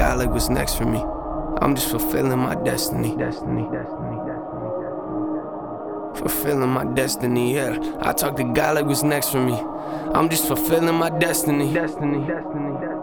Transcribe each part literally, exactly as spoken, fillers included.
God like what's next for me. I'm just fulfilling my destiny. Destiny, destiny, destiny, destiny. Fulfilling my destiny, yeah. I talk to God like what's next for me. I'm just fulfilling my destiny. Destiny, destiny, destiny.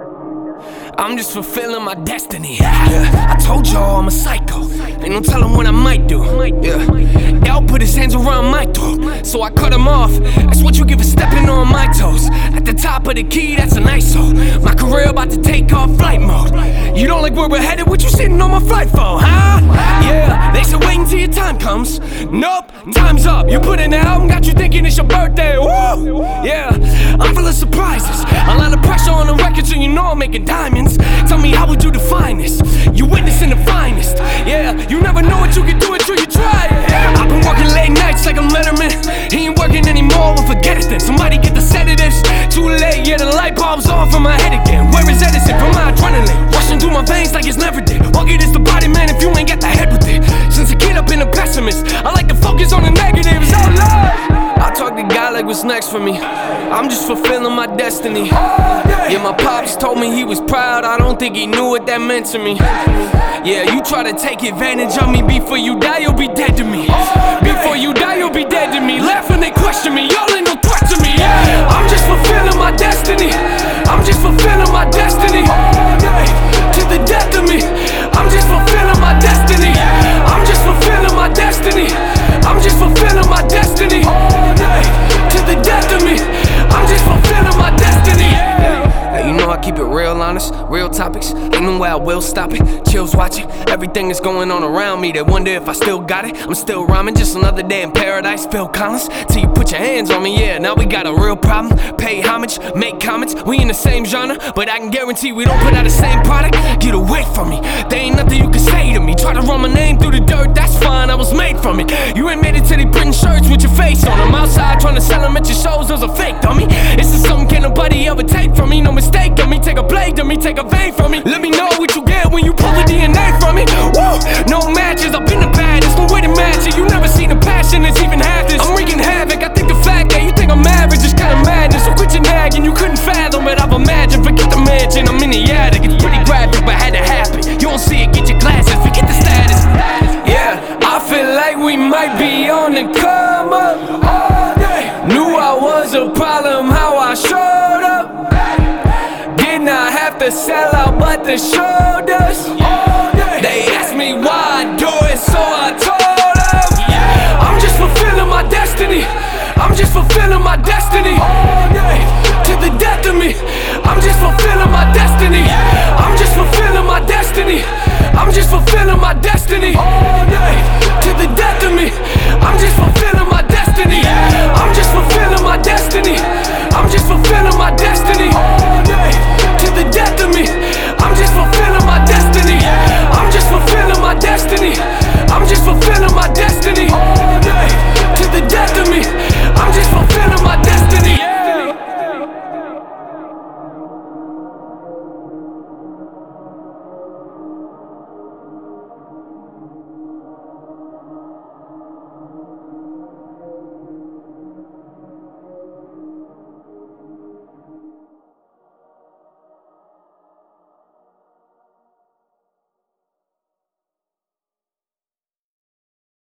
I'm just fulfilling my destiny. Yeah, I told y'all I'm a psycho. Ain't no telling what I might do. Yeah, L put his hands around my throat, so I cut him off. That's what you get for stepping on my toes. At the top of the key, that's an I S O. My career about to take off flight mode. You don't like where we're headed? What you sitting on my flight for, huh? Yeah, they said wait until your time comes. Nope, time's up. You put in the album, got you thinking it's your birthday. Woo! Yeah, I'm full of surprises. A lot of pressure on the record, so you know I'm making diamonds. Tell me, how would you define this? You witnessing the finest. Yeah, you never know what you can do until you try it. I've been working late nights like I'm Letterman. He ain't working anymore, well forget it then. Somebody get the sedatives. Too late, yeah, the light bulb's off in my head again. Where is Edison from my adrenaline? Rushing through my veins like it's never did. Walk it is the body, man, if you ain't got the head with it. Since a kid I've been a pessimist, I like to focus on the negatives. Oh Lord, I talk to God like what's next for me. I'm just fulfilling my destiny. Yeah, my pops told me he was proud. I don't think he knew what that meant to me. Yeah, you try to take advantage of me. Before you die, you'll be dead to me. Before you die, you'll be dead to me. Laugh when they question me, y'all ain't no threat to me. Yeah, I'm just fulfilling my destiny. I'm just fulfilling my destiny. To the death of me, I'm just fulfilling my destiny. I'm just fulfilling my destiny. I'm just fulfilling my destiny. To the death of me, I'm just fulfilling my destiny. Hey, you know I keep it real honest, real topics. Ain't no way I will stop it. Chills watching everything that's going on around me. They wonder if I still got it. I'm still rhyming, just another day in paradise. Phil Collins, till you put your hands on me. Yeah, now we got a real problem. Pay homage, make comments. We in the same genre, but I can guarantee we don't put out the same product. Get away from me. There ain't nothing you can say to me. Try to run my name through the dirt, that's fine. I was made from it. You ain't made it till they printing shirts with your face on them. Outside trying to sell them at your shows, those are fake, dummy. This is something can't nobody ever take from me. No mistake on me, take a blade on me, take a vein from me. Let me know what you get when you pull the D N A from me. Woo! No matches, I've been the baddest. No way to match it. You never seen the passion that's even half this. I'm wreaking havoc. I think the fact that you think I'm average is kinda madness. So quit your nagging, you couldn't fathom it. I've imagined. Forget the mansion, I'm in the attic. It's pretty graphic, but had to happen. You don't see it, get your glasses. Forget the status. Yeah, I feel like we might be on the come up. Knew I was a problem, how I showed up. Did not have to sell out, but the show does. They asked me why I do it, so I told them. I'm just fulfilling my destiny. I'm just fulfilling my destiny. To the death of me, I'm just fulfilling my destiny. I'm just fulfilling my destiny. I'm just fulfilling my destiny.